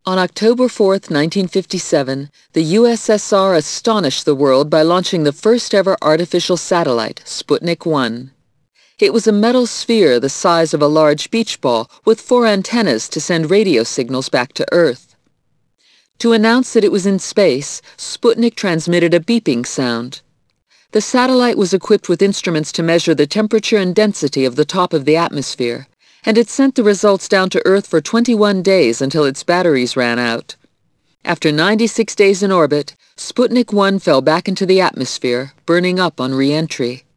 On October 4, 1957, the USSR astonished the world by launching the first-ever artificial satellite, Sputnik 1. It was a metal sphere the size of a large beach ball with 4 antennas to send radio signals back to Earth. To announce that it was in space, Sputnik transmitted a beeping sound. The satellite was equipped with instruments to measure the temperature and density of the top of the atmosphere, and it sent the results down to Earth for 21 days until its batteries ran out. After 96 days in orbit, Sputnik 1 fell back into the atmosphere, burning up on re-entry.